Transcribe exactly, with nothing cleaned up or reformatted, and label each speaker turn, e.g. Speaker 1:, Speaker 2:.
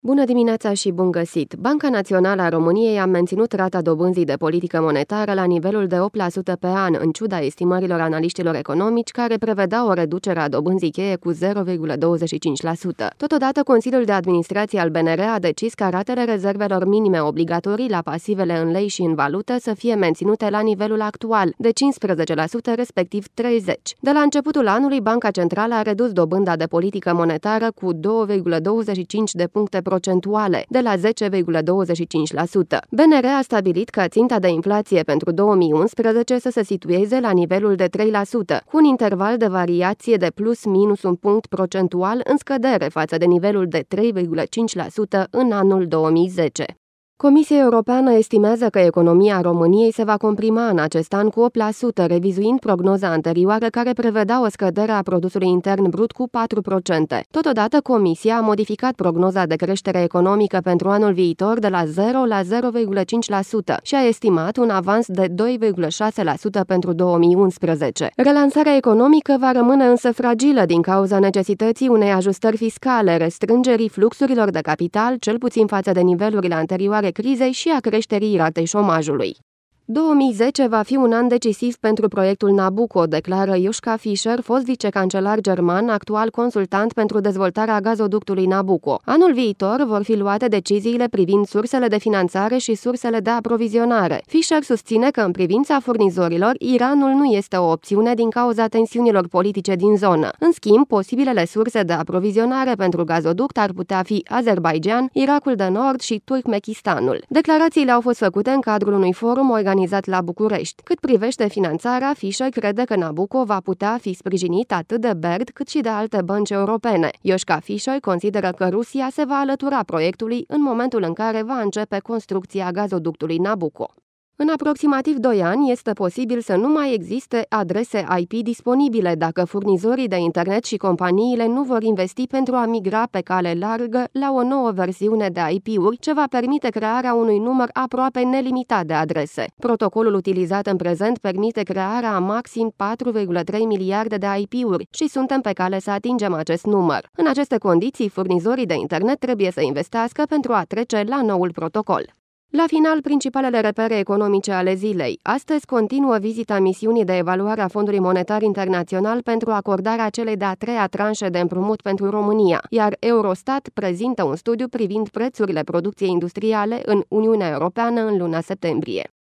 Speaker 1: Bună dimineața și bun găsit! Banca Națională a României a menținut rata dobânzii de politică monetară la nivelul de opt la sută pe an, în ciuda estimărilor analiștilor economici care prevedau o reducere a dobânzii cheie cu zero virgulă douăzeci și cinci la sută. Totodată, Consiliul de Administrație al B N R a decis ca ratele rezervelor minime obligatorii la pasivele în lei și în valută să fie menținute la nivelul actual, de cincisprezece la sută, respectiv treizeci la sută. De la începutul anului, Banca Centrală a redus dobânda de politică monetară cu două virgulă douăzeci și cinci de puncte procentuale, de la zece virgulă douăzeci și cinci la sută. B N R a stabilit ca ținta de inflație pentru două mii unsprezece să se situeze la nivelul de trei la sută, cu un interval de variație de plus-minus un punct procentual în scădere față de nivelul de trei virgulă cinci la sută în anul două mii zece. Comisia Europeană estimează că economia României se va comprima în acest an cu opt la sută, revizuind prognoza anterioară care prevedea o scădere a produsului intern brut cu patru la sută. Totodată, Comisia a modificat prognoza de creștere economică pentru anul viitor de la zero la zero virgulă cinci la sută și a estimat un avans de doi virgulă șase la sută pentru două mii unsprezece. Relansarea economică va rămâne însă fragilă din cauza necesității unei ajustări fiscale, restrângerii fluxurilor de capital, cel puțin față de nivelurile anterioare crizei și a creșterii ratei șomajului. două mii zece va fi un an decisiv pentru proiectul Nabucco, declară Joschka Fischer, fost vicecancelar german, actual consultant pentru dezvoltarea gazoductului Nabucco. Anul viitor vor fi luate deciziile privind sursele de finanțare și sursele de aprovizionare. Fischer susține că în privința furnizorilor, Iranul nu este o opțiune din cauza tensiunilor politice din zonă. În schimb, posibilele surse de aprovizionare pentru gazoduct ar putea fi Azerbaijan, Irakul de Nord și Turkmenistanul. Declarațiile au fost făcute în cadrul unui forum organizat la București. Cât privește finanțarea, Fischer crede că Nabucco va putea fi sprijinit atât de B E R D cât și de alte bănci europene. Joschka Fischer consideră că Rusia se va alătura proiectului în momentul în care va începe construcția gazoductului Nabucco. În aproximativ doi ani este posibil să nu mai existe adrese I P disponibile dacă furnizorii de internet și companiile nu vor investi pentru a migra pe cale largă la o nouă versiune de I P-uri, ce va permite crearea unui număr aproape nelimitat de adrese. Protocolul utilizat în prezent permite crearea a maxim patru virgulă trei miliarde de I P-uri și suntem pe cale să atingem acest număr. În aceste condiții, furnizorii de internet trebuie să investească pentru a trece la noul protocol. La final, principalele repere economice ale zilei. Astăzi continuă vizita misiunii de evaluare a Fondului Monetar Internațional pentru acordarea celei de-a treia tranșe de împrumut pentru România, iar Eurostat prezintă un studiu privind prețurile producției industriale în Uniunea Europeană în luna septembrie.